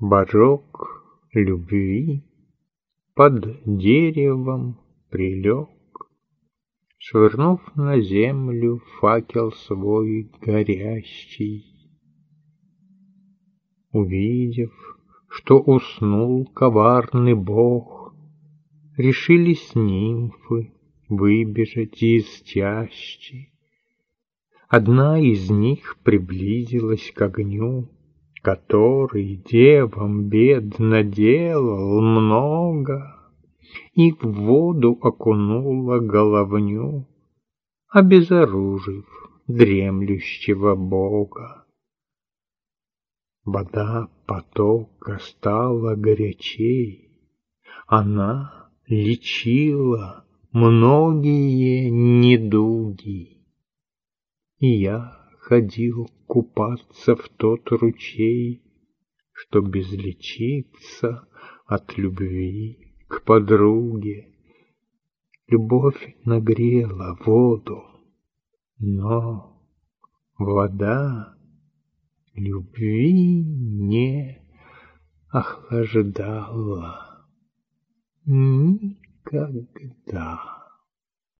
Божок любви под деревом прилег, швырнув на землю факел свой горящий. Увидев, что уснул коварный бог, решились нимфы выбежать из чащи. Одна из них приблизилась к огню, который девам бед наделал много, и в воду окунула головню, обезоружив дремлющего бога. Вода потока стала горячей, она лечила многие недуги. И я ходил купаться в тот ручей, чтоб излечиться от любви к подруге. Любовь нагрела воду, но вода любви не охлаждала никогда.